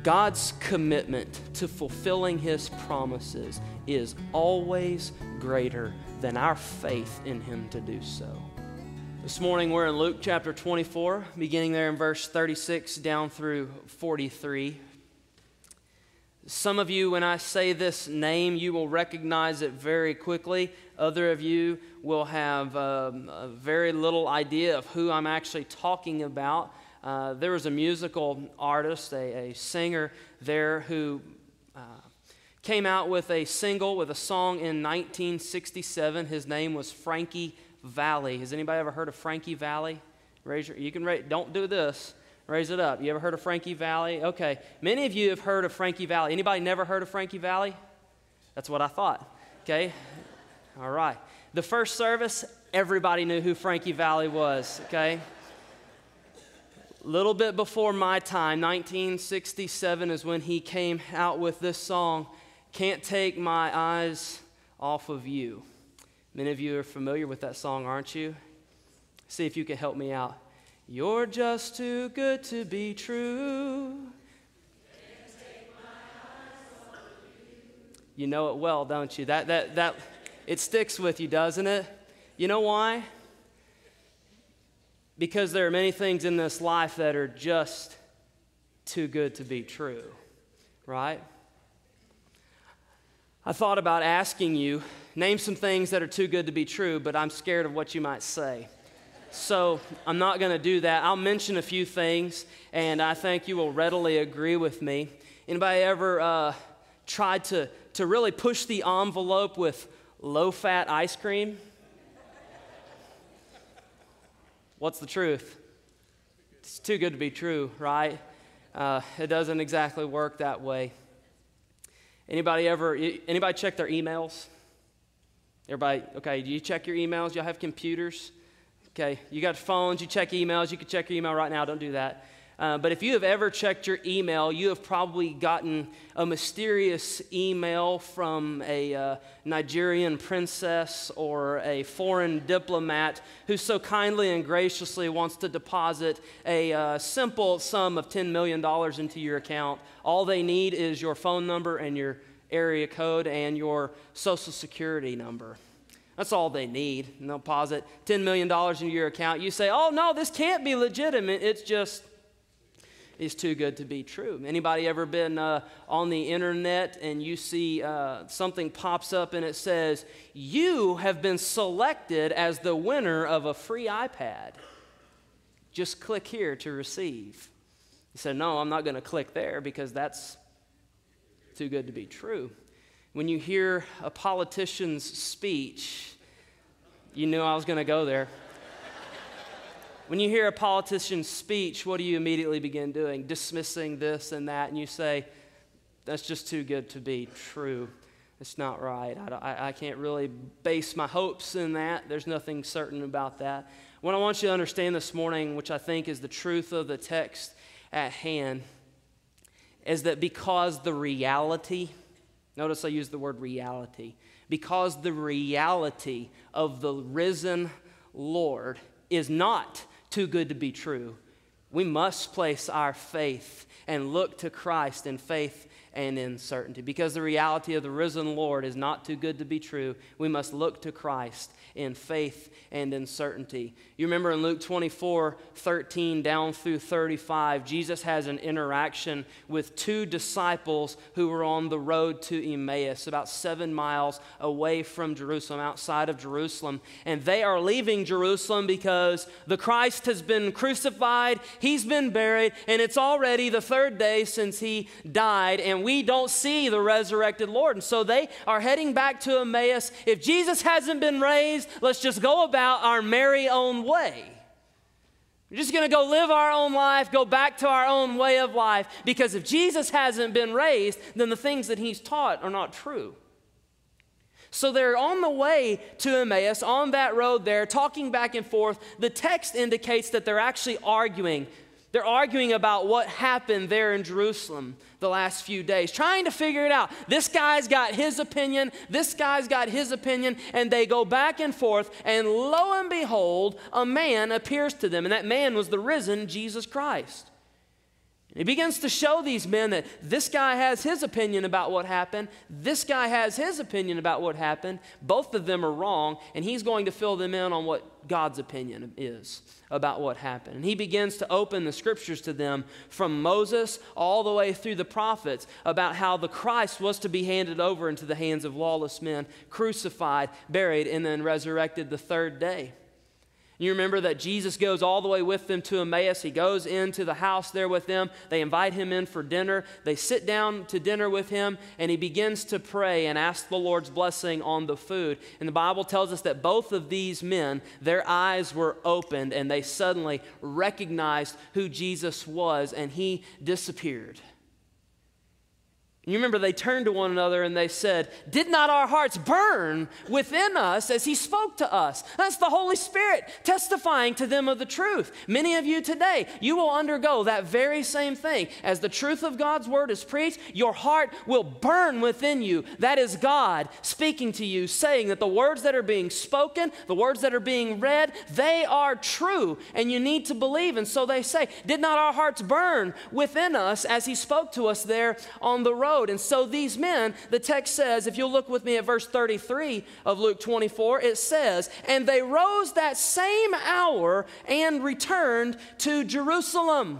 God's commitment to fulfilling His promises is always greater than our faith in Him to do so. This morning we're in Luke chapter 24, beginning there in verse 36 down through 43. Some of you, when I say this name, you will recognize it very quickly. Other of you will have a very little idea of who I'm actually talking about. There was a musical artist, a singer there who came out with a single, with a song in 1967. His name was Frankie Valli. Has anybody ever heard of Frankie Valli? Don't do this. Raise it up. You ever heard of Frankie Valli? Okay. Many of you have heard of Frankie Valli. Anybody never heard of Frankie Valli? That's what I thought. Okay. All right. The first service, everybody knew who Frankie Valli was. Okay. A little bit before my time, 1967 is when he came out with this song, Can't Take My Eyes Off of You. Many of you are familiar with that song, aren't you? See if you can help me out. You're just too good to be true. Can't take my eyes off of you. You know it well, don't you? That it sticks with you, doesn't it? You know why? Because there are many things in this life that are just too good to be true, right? I thought about asking you, name some things that are too good to be true, but I'm scared of what you might say. So I'm not going to do that. I'll mention a few things, and I think you will readily agree with me. Anybody ever tried to really push the envelope with low-fat ice cream? What's the truth? It's too good to be true, right? It doesn't exactly work that way. Anybody check their emails? Everybody, okay, do you check your emails? Y'all have computers? Okay, you got phones, you check emails. You can check your email right now, don't do that. But if you have ever checked your email, you have probably gotten a mysterious email from a Nigerian princess or a foreign diplomat who so kindly and graciously wants to deposit a simple sum of $10 million into your account. All they need is your phone number and your area code and your social security number. That's all they need. And they'll deposit $10 million into your account. You say, oh, no, this can't be legitimate. It's too good to be true. Anybody ever been on the internet and you see something pops up and it says, you have been selected as the winner of a free iPad. Just click here to receive. You say, no, I'm not going to click there because that's too good to be true. When you hear a politician's speech, you knew I was going to go there. When you hear a politician's speech, what do you immediately begin doing? Dismissing this and that, and you say, that's just too good to be true. It's not right. I can't really base my hopes in that. There's nothing certain about that. What I want you to understand this morning, which I think is the truth of the text at hand, is that because the reality, notice I use the word reality, because the reality of the risen Lord is not too good to be true, we must place our faith and look to Christ in faith and in certainty. Because the reality of the risen Lord is not too good to be true, we must look to Christ in faith and in certainty. You remember in Luke 24:13 down through 35, Jesus has an interaction with two disciples who were on the road to Emmaus, about 7 miles away from Jerusalem, outside of Jerusalem. And they are leaving Jerusalem because the Christ has been crucified, he's been buried, and it's already the third day since he died, and we don't see the resurrected Lord. And so they are heading back to Emmaus. If Jesus hasn't been raised, let's just go about our merry own way. We're just going to go live our own life, go back to our own way of life, because if Jesus hasn't been raised, then the things that he's taught are not true. So they're on the way to Emmaus, on that road there, talking back and forth. The text indicates that they're actually arguing. They're arguing about what happened there in Jerusalem the last few days, trying to figure it out. This guy's got his opinion, this guy's got his opinion, and they go back and forth, and lo and behold, a man appears to them, and that man was the risen Jesus Christ. He begins to show these men that this guy has his opinion about what happened. This guy has his opinion about what happened. Both of them are wrong, and he's going to fill them in on what God's opinion is about what happened. And he begins to open the scriptures to them from Moses all the way through the prophets about how the Christ was to be handed over into the hands of lawless men, crucified, buried, and then resurrected the third day. You remember that Jesus goes all the way with them to Emmaus. He goes into the house there with them. They invite him in for dinner. They sit down to dinner with him, and he begins to pray and ask the Lord's blessing on the food. And the Bible tells us that both of these men, their eyes were opened, and they suddenly recognized who Jesus was, and he disappeared. You remember they turned to one another and they said, "Did not our hearts burn within us as he spoke to us?" That's the Holy Spirit testifying to them of the truth. Many of you today, you will undergo that very same thing. As the truth of God's word is preached, your heart will burn within you. That is God speaking to you, saying that the words that are being spoken, the words that are being read, they are true, and you need to believe. And so they say, "Did not our hearts burn within us as he spoke to us there on the road?" And so these men, the text says, if you'll look with me at verse 33 of Luke 24, it says, "And they rose that same hour and returned to Jerusalem."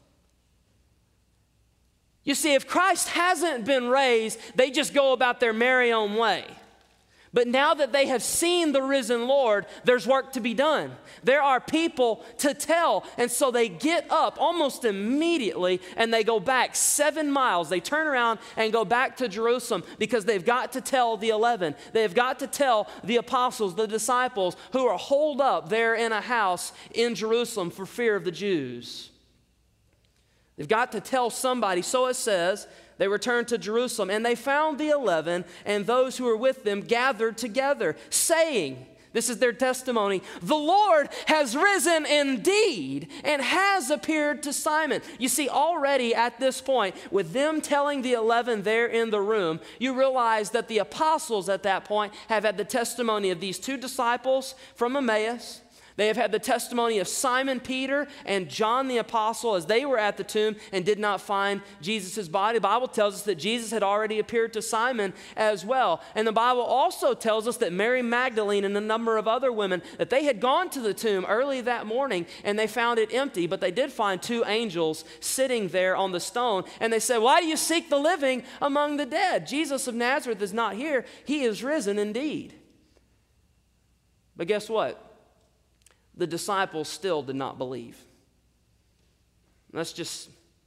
You see, if Christ hasn't been raised, they just go about their merry own way. But now that they have seen the risen Lord, there's work to be done. There are people to tell. And so they get up almost immediately and they go back 7 miles. They turn around and go back to Jerusalem because they've got to tell the 11. They've got to tell the apostles, the disciples who are holed up there in a house in Jerusalem for fear of the Jews. They've got to tell somebody. So it says, they returned to Jerusalem, and they found the 11 and those who were with them gathered together, saying, this is their testimony, "The Lord has risen indeed and has appeared to Simon." You see, already at this point, with them telling the 11 there in the room, you realize that the apostles at that point have had the testimony of these two disciples from Emmaus. They have had the testimony of Simon Peter and John the Apostle as they were at the tomb and did not find Jesus' body. The Bible tells us that Jesus had already appeared to Simon as well. And the Bible also tells us that Mary Magdalene and a number of other women, that they had gone to the tomb early that morning and they found it empty, but they did find 2 angels sitting there on the stone. And they said, "Why do you seek the living among the dead? Jesus of Nazareth is not here. He is risen indeed." But guess what? The disciples still did not believe. That's just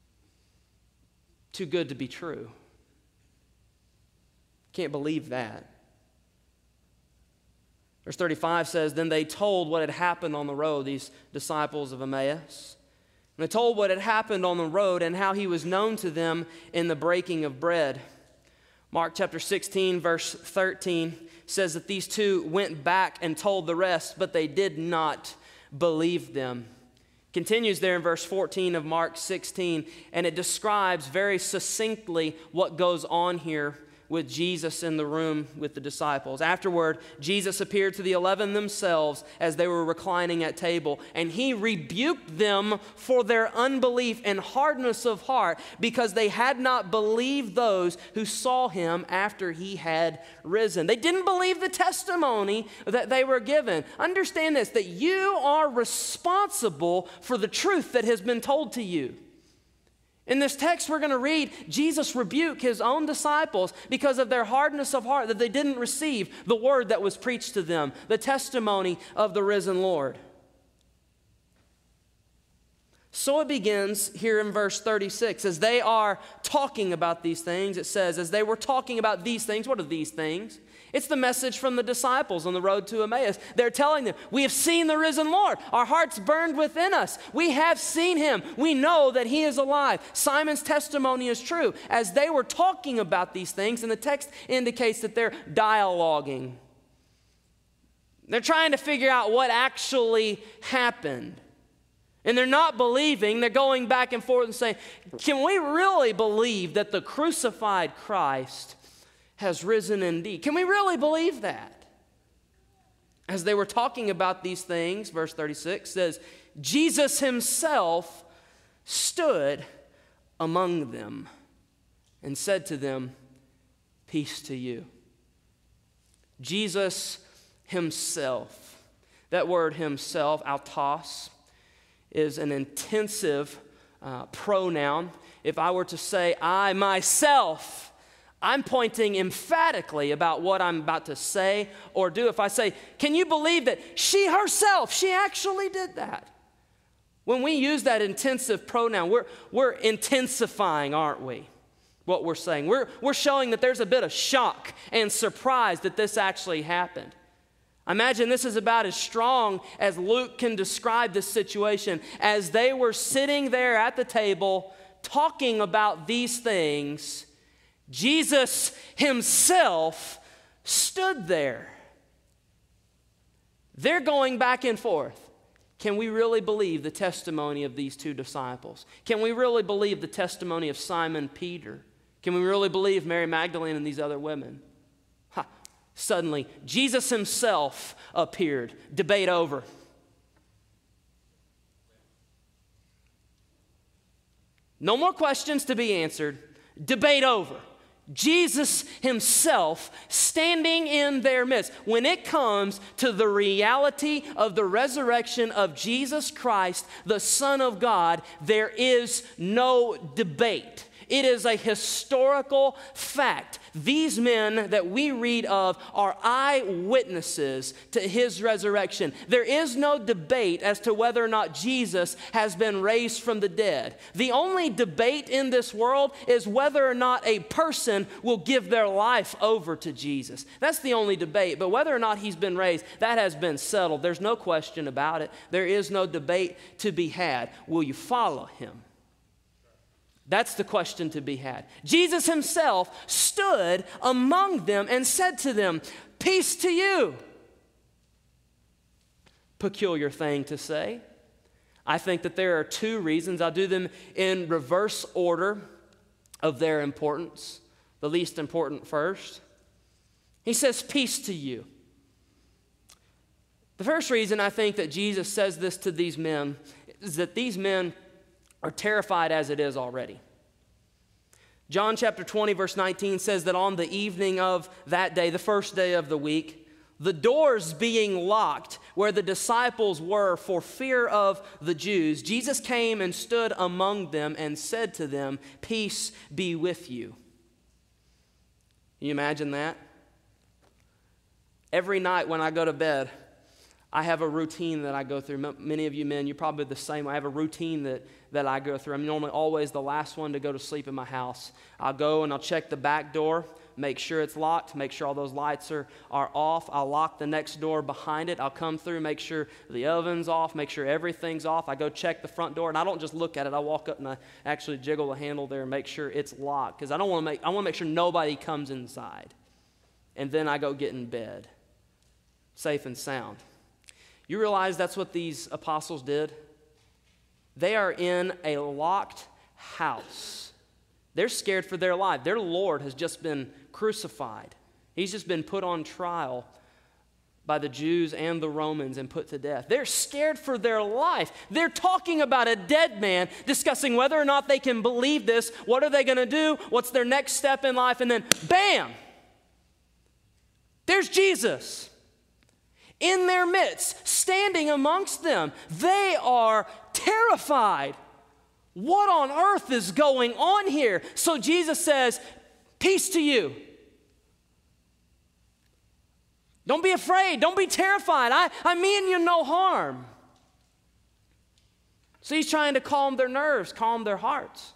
too good to be true. Can't believe that. Verse 35 says, "Then they told what had happened on the road," these disciples of Emmaus. And they told what had happened on the road and how he was known to them in the breaking of bread. Mark chapter 16, verse 13 says that these two went back and told the rest, but they did not believe them. Continues there in verse 14 of Mark 16, and it describes very succinctly what goes on here with Jesus in the room with the disciples. Afterward, Jesus appeared to the 11 themselves as they were reclining at table, and he rebuked them for their unbelief and hardness of heart because they had not believed those who saw him after he had risen. They didn't believe the testimony that they were given. Understand this, that you are responsible for the truth that has been told to you. In this text, we're going to read Jesus rebuke his own disciples because of their hardness of heart, that they didn't receive the word that was preached to them, the testimony of the risen Lord. So it begins here in verse 36. As they are talking about these things, it says, as they were talking about these things, what are these things? It's the message from the disciples on the road to Emmaus. They're telling them, "We have seen the risen Lord. Our hearts burned within us. We have seen him. We know that he is alive." Simon's testimony is true. As they were talking about these things, and the text indicates that they're dialoguing. They're trying to figure out what actually happened. And they're not believing. They're going back and forth and saying, "Can we really believe that the crucified Christ has risen indeed? Can we really believe that?" As they were talking about these things, verse 36 says, Jesus himself stood among them and said to them, "Peace to you." Jesus himself, that word himself, autos, is an intensive pronoun. If I were to say I myself, I'm pointing emphatically about what I'm about to say or do. If I say, can you believe that she herself, she actually did that? When we use that intensive pronoun, we're intensifying, aren't we? What we're saying. We're showing that there's a bit of shock and surprise that this actually happened. I imagine this is about as strong as Luke can describe this situation as they were sitting there at the table talking about these things. Jesus himself stood there. They're going back and forth. Can we really believe the testimony of these two disciples? Can we really believe the testimony of Simon Peter? Can we really believe Mary Magdalene and these other women? Suddenly, Jesus himself appeared. Debate over. No more questions to be answered. Debate over. Jesus himself standing in their midst. When it comes to the reality of the resurrection of Jesus Christ, the Son of God, there is no debate. It is a historical fact. These men that we read of are eyewitnesses to his resurrection. There is no debate as to whether or not Jesus has been raised from the dead. The only debate in this world is whether or not a person will give their life over to Jesus. That's the only debate. But whether or not he's been raised, that has been settled. There's no question about it. There is no debate to be had. Will you follow him? That's the question to be had. Jesus himself stood among them and said to them, "Peace to you." Peculiar thing to say. I think that there are two reasons. I'll do them in reverse order of their importance. The least important first. He says, "Peace to you." The first reason I think that Jesus says this to these men is that these men are terrified as it is already. John chapter 20, verse 19 says that on the evening of that day, the first day of the week, the doors being locked where the disciples were for fear of the Jews, Jesus came and stood among them and said to them, "Peace be with you." Can you imagine that? Every night when I go to bed, I have a routine that I go through. Many of you men, you're probably the same. I have a routine that I go through. I'm normally always the last one to go to sleep in my house. I'll go and I'll check the back door, make sure it's locked, make sure all those lights are off. I'll lock the next door behind it. I'll come through, make sure the oven's off, make sure everything's off. I go check the front door, and I don't just look at it. I walk up and I actually jiggle the handle there and make sure it's locked, because I want to make sure nobody comes inside. And then I go get in bed, safe and sound. You realize that's what these apostles did? They are in a locked house. They're scared for their life. Their Lord has just been crucified. He's just been put on trial by the Jews and the Romans and put to death. They're scared for their life. They're talking about a dead man, discussing whether or not they can believe this. What are they going to do? What's their next step in life? And then, bam! There's Jesus. In their midst, standing amongst them. They are terrified. What on earth is going on here? So Jesus says, "Peace to you." Don't be afraid. Don't be terrified. I mean you no harm. So he's trying to calm their nerves, calm their hearts.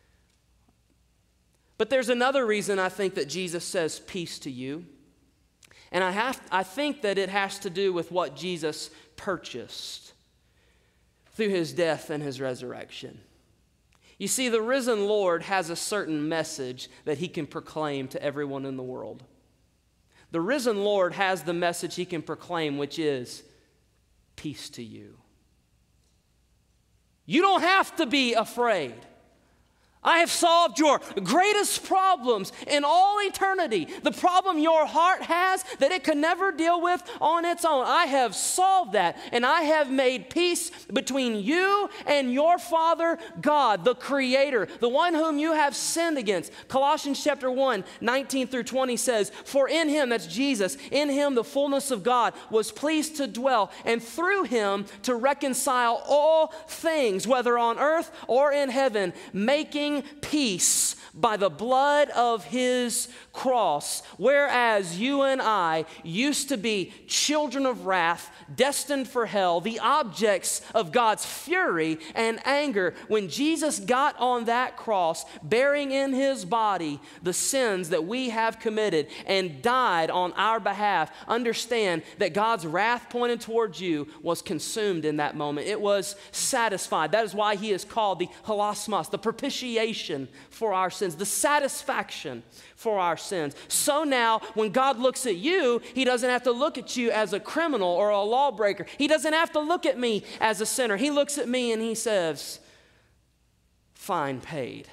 But there's another reason I think that Jesus says, "Peace to you." And I think that it has to do with what Jesus purchased through his death and his resurrection. You see, the risen Lord has a certain message that he can proclaim to everyone in the world. The risen Lord has the message he can proclaim, which is, "Peace to you." You don't have to be afraid. I have solved your greatest problems in all eternity. The problem your heart has that it could never deal with on its own. I have solved that, and I have made peace between you and your Father, God, the Creator, the one whom you have sinned against. Colossians chapter 1, 19 through 20 says, for in him, that's Jesus, in him the fullness of God was pleased to dwell, and through him to reconcile all things, whether on earth or in heaven, making peace by the blood of his cross. Whereas you and I used to be children of wrath, destined for hell, the objects of God's fury and anger, when Jesus got on that cross, bearing in his body the sins that we have committed and died on our behalf, understand that God's wrath pointed towards you was consumed in that moment. It was satisfied. That is why he is called the hilasmos, the propitiation for our sins, the satisfaction for our sins. So now, when God looks at you, he doesn't have to look at you as a criminal or a lawbreaker. He doesn't have to look at me as a sinner. He looks at me and he says, fine paid,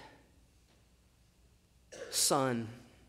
son.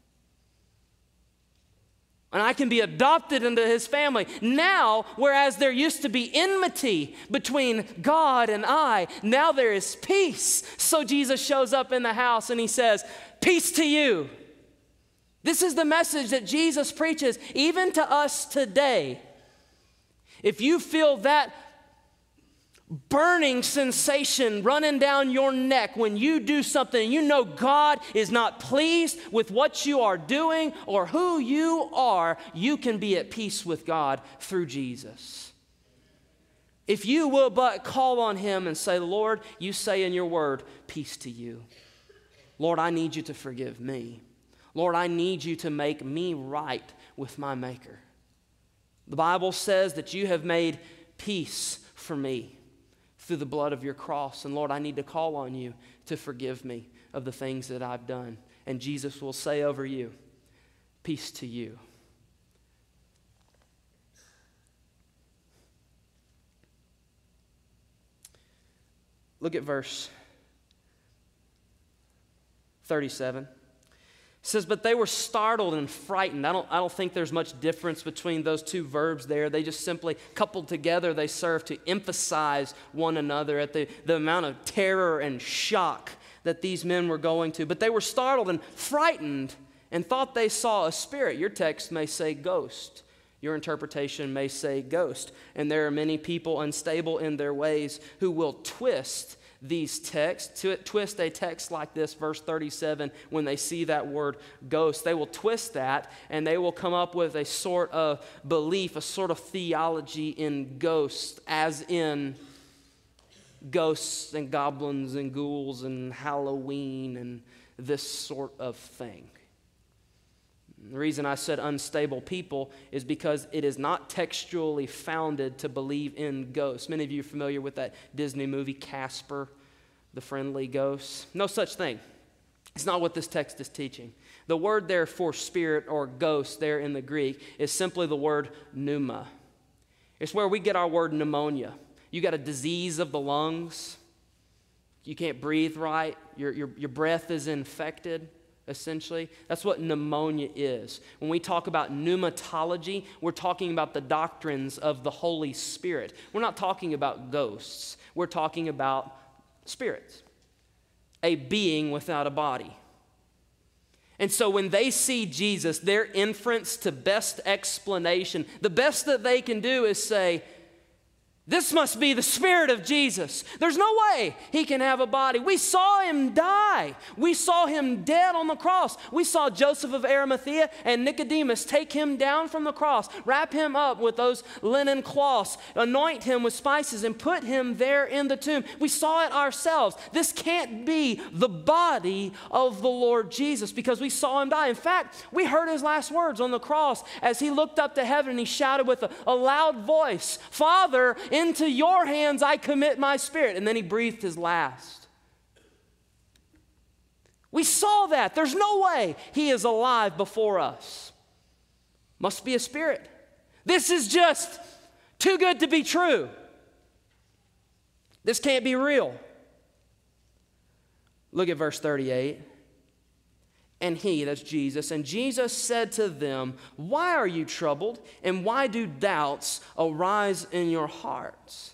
And I can be adopted into his family. Now, whereas there used to be enmity between God and I, now there is peace. So Jesus shows up in the house and he says, peace to you. This is the message that Jesus preaches even to us today. If you feel that burning sensation running down your neck when you do something and you know God is not pleased with what you are doing or who you are, you can be at peace with God through Jesus. If you will but call on him and say, Lord, you say in your word, peace to you. Lord, I need you to forgive me. Lord, I need you to make me right with my Maker. The Bible says that you have made peace for me through the blood of your cross. And Lord, I need to call on you to forgive me of the things that I've done. And Jesus will say over you, peace to you. Look at verse 37. It says, but they were startled and frightened. I don't think there's much difference between those two verbs there. They just simply coupled together. They serve to emphasize one another at the amount of terror and shock that these men were going to. But they were startled and frightened and thought they saw a spirit. Your text may say ghost. Your interpretation may say ghost. And there are many people unstable in their ways who will twist these texts, to twist a text like this, verse 37, when they see that word ghost. They will twist that and they will come up with a sort of belief, a sort of theology in ghosts, as in ghosts and goblins and ghouls and Halloween and this sort of thing. The reason I said unstable people is because it is not textually founded to believe in ghosts. Many of you are familiar with that Disney movie, Casper, the Friendly Ghost. No such thing. It's not what this text is teaching. The word there for spirit or ghost there in the Greek is simply the word pneuma. It's where we get our word pneumonia. You got a disease of the lungs. You can't breathe right. Your breath is infected. Essentially, that's what pneumonia is. When we talk about pneumatology, we're talking about the doctrines of the Holy Spirit. We're not talking about ghosts. We're talking about spirits, a being without a body. And so when they see Jesus, their inference to best explanation, the best that they can do is say, this must be the Spirit of Jesus. There's no way he can have a body. We saw him die. We saw him dead on the cross. We saw Joseph of Arimathea and Nicodemus take him down from the cross, wrap him up with those linen cloths, anoint him with spices, and put him there in the tomb. We saw it ourselves. This can't be the body of the Lord Jesus because we saw him die. In fact, we heard his last words on the cross as he looked up to heaven and he shouted with a loud voice, Father, into your hands I commit my spirit. And then he breathed his last. We saw that. There's no way he is alive before us. Must be a spirit. This is just too good to be true. This can't be real. Look at verse 38. And he, that's Jesus, and Jesus said to them, why are you troubled, and why do doubts arise in your hearts?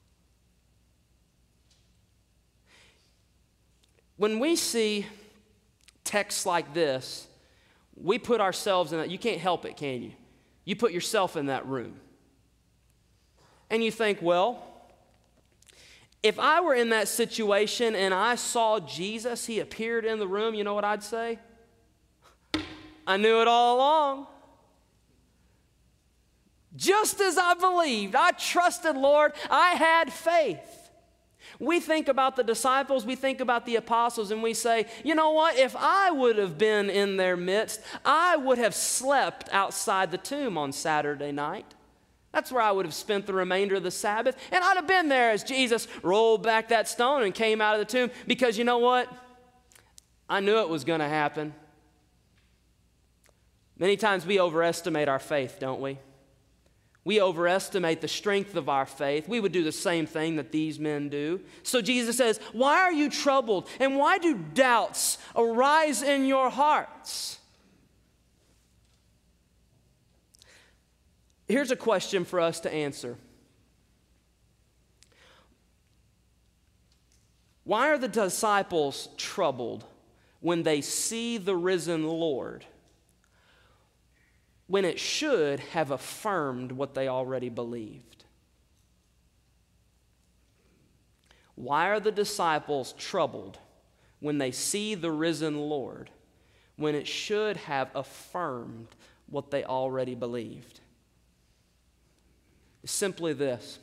When we see texts like this, we put ourselves in that. You can't help it, can you? You put yourself in that room. And you think, well, if I were in that situation and I saw Jesus, he appeared in the room, you know what I'd say? I knew it all along. Just as I believed, I trusted, Lord, I had faith. We think about the disciples, we think about the apostles, and we say, you know what, if I would have been in their midst, I would have slept outside the tomb on Saturday night. That's where I would have spent the remainder of the Sabbath, and I'd have been there as Jesus rolled back that stone and came out of the tomb, because you know what? I knew it was going to happen. Many times we overestimate our faith, don't we? We overestimate the strength of our faith. We would do the same thing that these men do. So Jesus says, why are you troubled? And why do doubts arise in your hearts? Here's a question for us to answer. Why are the disciples troubled when they see the risen Lord, when it should have affirmed what they already believed? Why are the disciples troubled when they see the risen Lord, when it should have affirmed what they already believed? It's simply this: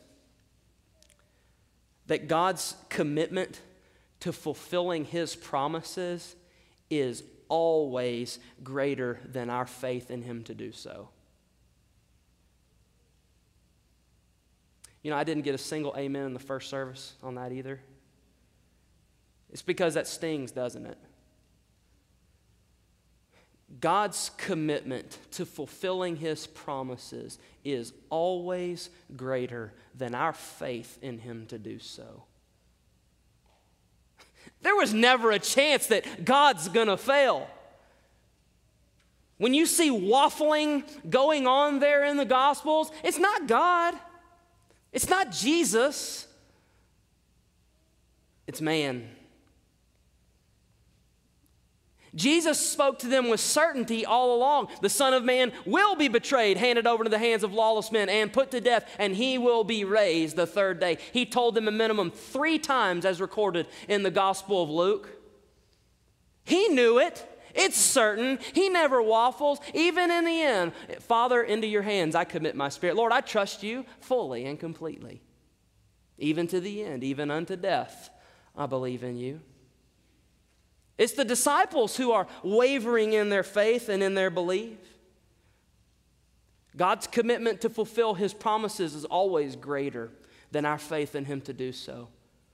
that God's commitment to fulfilling his promises is always greater than our faith in him to do so. You know, I didn't get a single amen in the first service on that either. It's because that stings, doesn't it? God's commitment to fulfilling his promises is always greater than our faith in him to do so. There was never a chance that God's going to fail. When you see waffling going on there in the Gospels, it's not God. It's not Jesus. It's man. Jesus spoke to them with certainty all along. The Son of Man will be betrayed, handed over to the hands of lawless men, and put to death, and he will be raised the third day. He told them a minimum 3 times as recorded in the Gospel of Luke. He knew it. It's certain. He never waffles. Even in the end, Father, into your hands I commit my spirit. Lord, I trust you fully and completely. Even to the end, even unto death, I believe in you. It's the disciples who are wavering in their faith and in their belief. God's commitment to fulfill his promises is always greater than our faith in him to do so.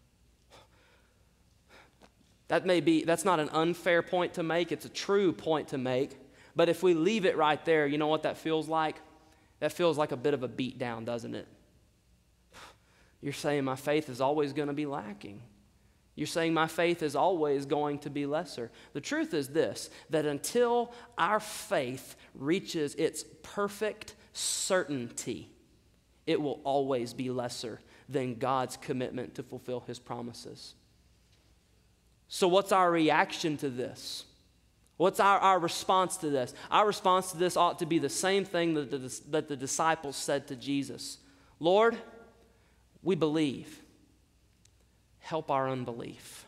That's not an unfair point to make, it's a true point to make. But if we leave it right there, you know what that feels like? That feels like a bit of a beat down, doesn't it? You're saying my faith is always going to be lacking. You're saying my faith is always going to be lesser. The truth is this, that until our faith reaches its perfect certainty, it will always be lesser than God's commitment to fulfill his promises. So what's our reaction to this? What's our response to this? Our response to this ought to be the same thing that the disciples said to Jesus. Lord, we believe. Help our unbelief.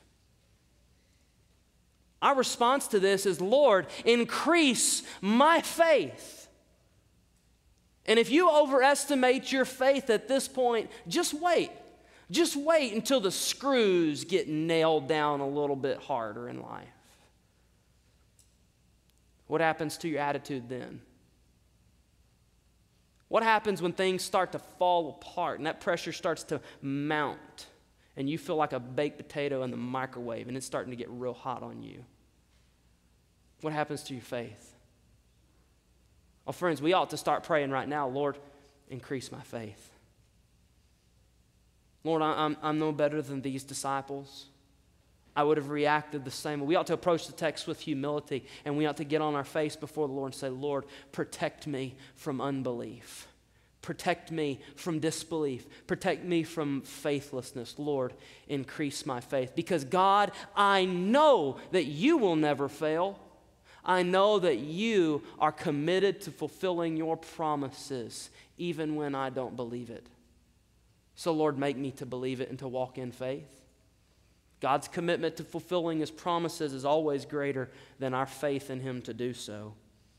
Our response to this is, Lord, increase my faith. And if you overestimate your faith at this point, just wait. Just wait until the screws get nailed down a little bit harder in life. What happens to your attitude then? What happens when things start to fall apart and that pressure starts to mount? And you feel like a baked potato in the microwave and it's starting to get real hot on you. What happens to your faith? Oh, friends, we ought to start praying right now, Lord, increase my faith. Lord, I'm no better than these disciples. I would have reacted the same way. We ought to approach the text with humility, and we ought to get on our face before the Lord and say, Lord, protect me from unbelief. Protect me from disbelief. Protect me from faithlessness. Lord, increase my faith. Because God, I know that you will never fail. I know that you are committed to fulfilling your promises, even when I don't believe it. So Lord, make me to believe it and to walk in faith. God's commitment to fulfilling his promises is always greater than our faith in him to do so.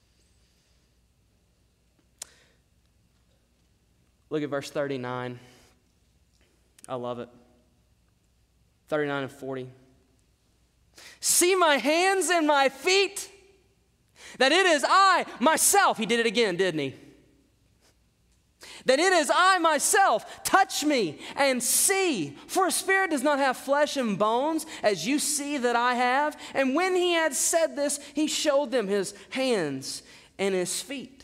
Look at verse 39. I love it. 39 and 40. See my hands and my feet, that it is I myself. He did it again, didn't he? That it is I myself. Touch me and see. For a spirit does not have flesh and bones, as you see that I have. And when he had said this, he showed them his hands and his feet.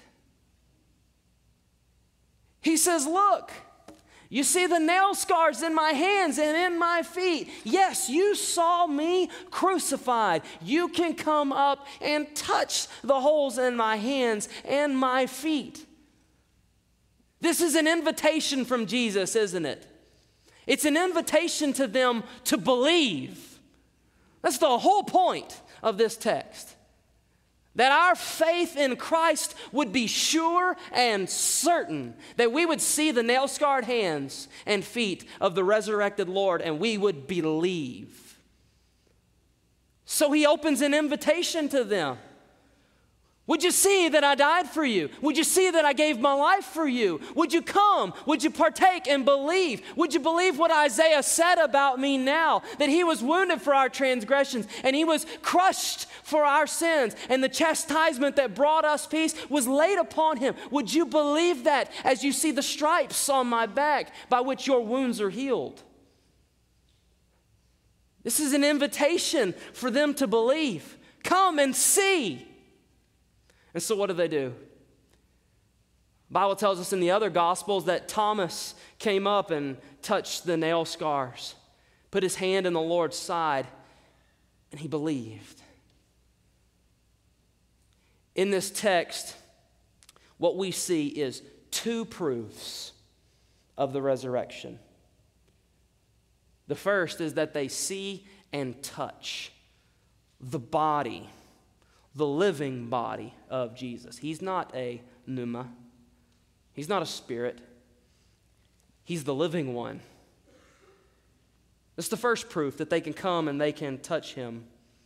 He says, look, you see the nail scars in my hands and in my feet. Yes, you saw me crucified. You can come up and touch the holes in my hands and my feet. This is an invitation from Jesus, isn't it? It's an invitation to them to believe. That's the whole point of this text. That our faith in Christ would be sure and certain. That we would see the nail-scarred hands and feet of the resurrected Lord and we would believe. So he opens an invitation to them. Would you see that I died for you? Would you see that I gave my life for you? Would you come? Would you partake and believe? Would you believe what Isaiah said about me now? That he was wounded for our transgressions and he was crushed for our sins, and the chastisement that brought us peace was laid upon him. Would you believe that as you see the stripes on my back by which your wounds are healed? This is an invitation for them to believe. Come and see. And so what do? The Bible tells us in the other Gospels that Thomas came up and touched the nail scars, put his hand in the Lord's side, and he believed. In this text, what we see is two proofs of the resurrection. The first is that they see and touch the body, the living body of Jesus. He's not a pneuma. He's not a spirit. He's the living one. That's the first proof that they can come and they can touch him.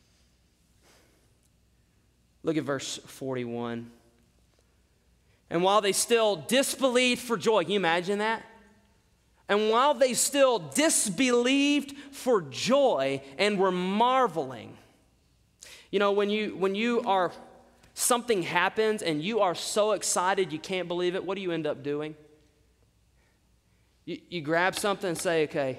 Look at verse 41. And while they still disbelieved for joy, can you imagine that? And while they still disbelieved for joy and were marveling. You know, when you are, something happens and you are so excited you can't believe it, what do you end up doing? You grab something and say, okay,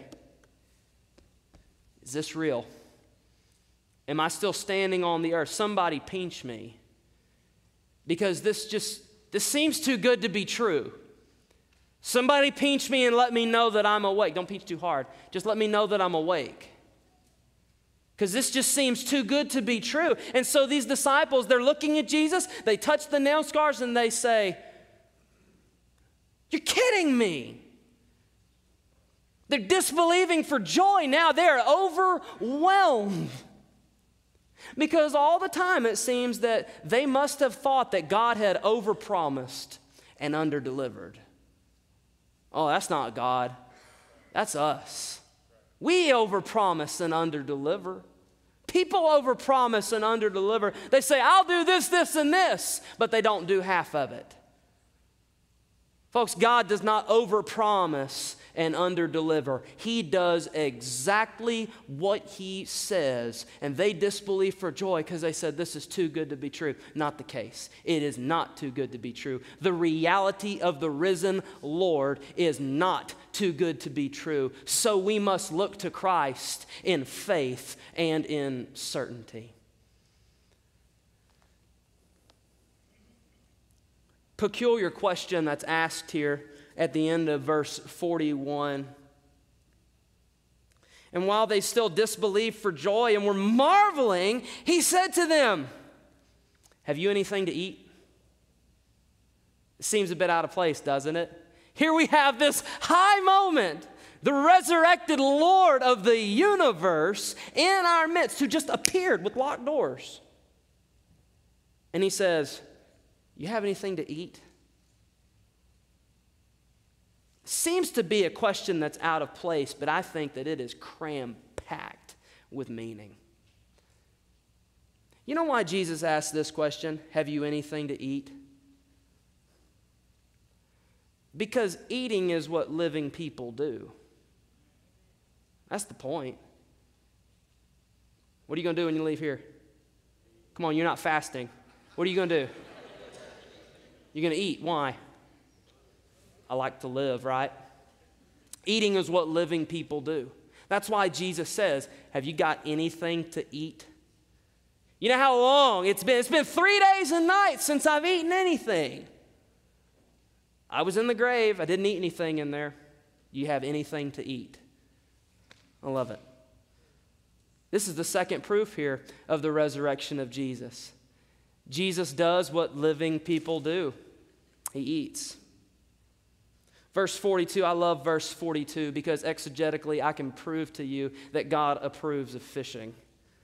is this real? Am I still standing on the earth? Somebody pinch me. Because this seems too good to be true. Somebody pinch me and let me know that I'm awake. Don't pinch too hard. Just let me know that I'm awake. Because this just seems too good to be true. And so these disciples, they're looking at Jesus, they touch the nail scars and they say, you're kidding me. They're disbelieving for joy now. They're overwhelmed. Because all the time it seems that they must have thought that God had overpromised and underdelivered. Oh, that's not God. That's us. We overpromise and underdeliver. People overpromise and underdeliver. They say, I'll do this, this, and this, but they don't do half of it. Folks, God does not overpromise and underdeliver. He does exactly what he says, and they disbelieve for joy because they said this is too good to be true. Not the case. It is not too good to be true. The reality of the risen Lord is not too good to be true. So we must look to Christ in faith and in certainty. Peculiar question that's asked here at the end of verse 41. And while they still disbelieved for joy and were marveling, he said to them, have you anything to eat? It seems a bit out of place, doesn't it? Here we have this high moment, the resurrected Lord of the universe in our midst who just appeared with locked doors. And he says, you have anything to eat? Seems to be a question that's out of place, but I think that it is cram-packed with meaning. You know why Jesus asked this question, have you anything to eat? Because eating is what living people do. That's the point. What are you going to do when you leave here? Come on, you're not fasting. What are you going to do? You're going to eat. Why? I like to live, right? Eating is what living people do. That's why Jesus says, have you got anything to eat? You know how long it's been? It's been 3 days and nights since I've eaten anything. I was in the grave. I didn't eat anything in there. You have anything to eat? I love it. This is the second proof here of the resurrection of Jesus. Jesus does what living people do. He eats. Verse 42, I love verse 42 because exegetically I can prove to you that God approves of fishing.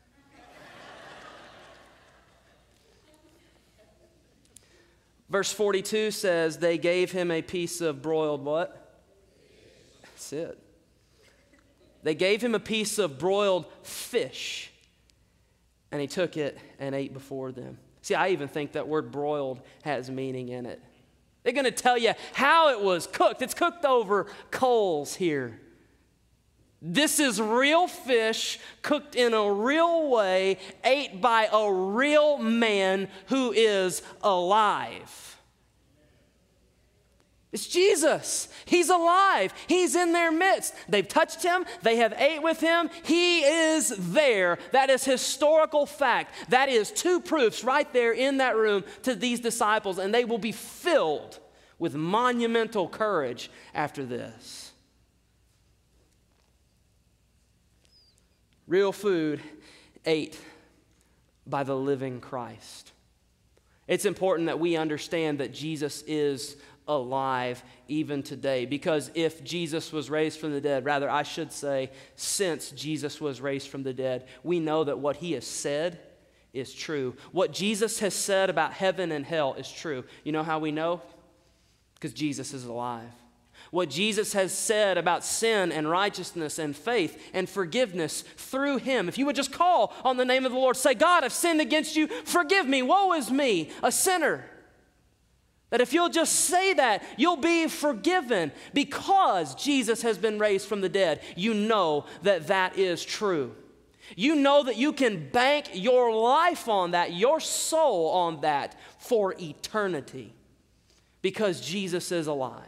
Verse 42 says, they gave him a piece of broiled what? That's it. They gave him a piece of broiled fish, and he took it and ate before them. See, I even think that word broiled has meaning in it. They're going to tell you how it was cooked. It's cooked over coals here. This is real fish cooked in a real way, ate by a real man who is alive. It's Jesus. He's alive. He's in their midst. They've touched him. They have ate with him. He is there. That is historical fact. That is two proofs right there in that room to these disciples, and they will be filled with monumental courage after this. Real food ate by the living Christ. It's important that we understand that Jesus is alive even today, because if Jesus was raised from the dead, rather I should say, since Jesus was raised from the dead, we know that what he has said is true. What Jesus has said about heaven and hell is true. You know how we know? Because Jesus is alive. What Jesus has said about sin and righteousness and faith and forgiveness through him. If you would just call on the name of the Lord, say, God, I've sinned against you, forgive me, woe is me, a sinner. That if you'll just say that, you'll be forgiven because Jesus has been raised from the dead. You know that that is true. You know that you can bank your life on that, your soul on that for eternity because Jesus is alive.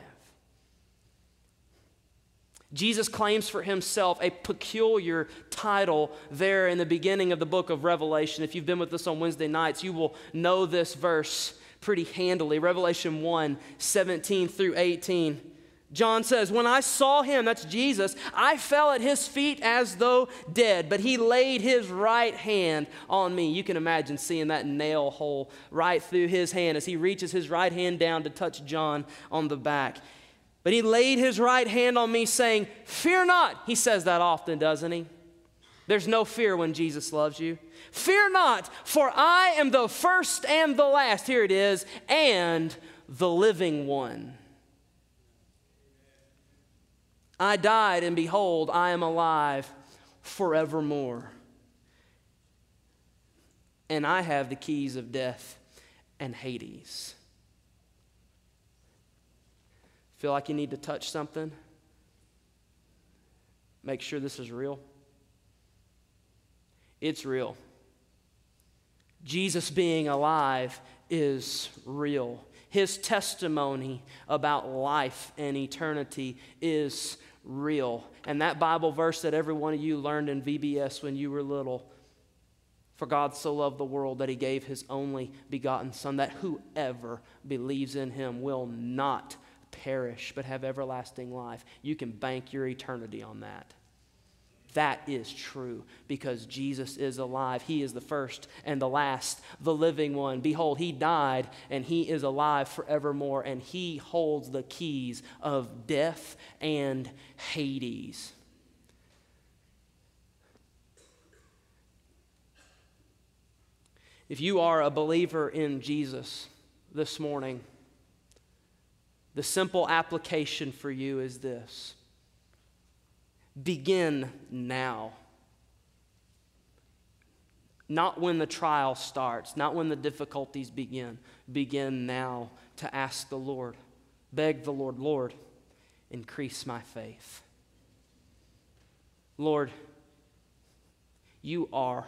Jesus claims for himself a peculiar title there in the beginning of the book of Revelation. If you've been with us on Wednesday nights, you will know this verse pretty handily. Revelation 1, 17 through 18. John says, when I saw him, that's Jesus, I fell at his feet as though dead, but he laid his right hand on me. You can imagine seeing that nail hole right through his hand as he reaches his right hand down to touch John on the back. But he laid his right hand on me saying, fear not. He says that often, doesn't he? There's no fear when Jesus loves you. Fear not, for I am the first and the last. Here it is, and the living one. I died, and behold, I am alive forevermore. And I have the keys of death and Hades. Feel like you need to touch something? Make sure this is real. It's real. Jesus being alive is real. His testimony about life and eternity is real. And that Bible verse that every one of you learned in VBS when you were little, for God so loved the world that he gave his only begotten Son, that whoever believes in him will not perish but have everlasting life. You can bank your eternity on that. That is true because Jesus is alive. He is the first and the last, the living one. Behold, he died and he is alive forevermore, and he holds the keys of death and Hades. If you are a believer in Jesus this morning, the simple application for you is this: begin now. Not when the trial starts, not when the difficulties begin. Begin now to ask the Lord. Beg the Lord, Lord, increase my faith. Lord, you are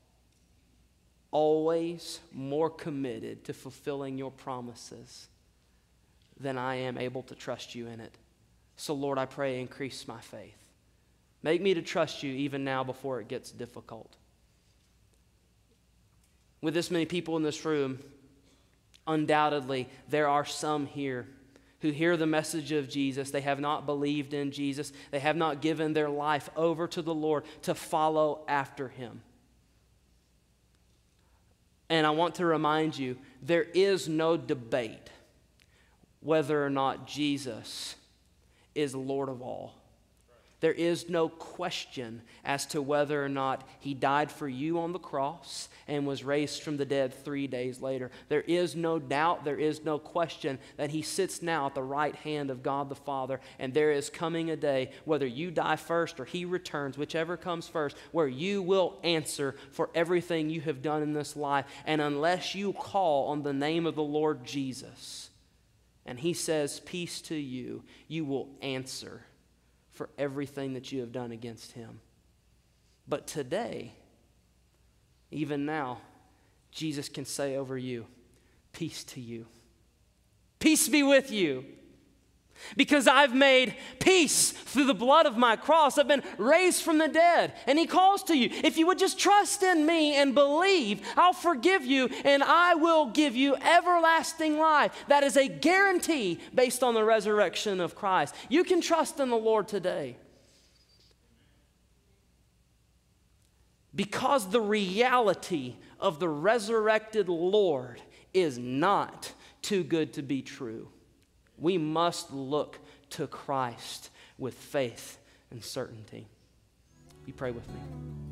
always more committed to fulfilling your promises than I am able to trust you in it. So Lord, I pray, increase my faith. Make me to trust you even now before it gets difficult. With this many people in this room, undoubtedly there are some here who hear the message of Jesus. They have not believed in Jesus. They have not given their life over to the Lord to follow after him. And I want to remind you, there is no debate whether or not Jesus is Lord of all. There is no question as to whether or not he died for you on the cross and was raised from the dead 3 days later. There is no doubt, there is no question that he sits now at the right hand of God the Father, and there is coming a day, whether you die first or he returns, whichever comes first, where you will answer for everything you have done in this life. And unless you call on the name of the Lord Jesus, and he says, peace to you, you will answer for everything that you have done against him. But today, even now, Jesus can say over you, peace to you. Peace be with you. Because I've made peace through the blood of my cross. I've been raised from the dead. And he calls to you, if you would just trust in me and believe, I'll forgive you and I will give you everlasting life. That is a guarantee based on the resurrection of Christ. You can trust in the Lord today. Because the reality of the resurrected Lord is not too good to be true. We must look to Christ with faith and certainty. You pray with me.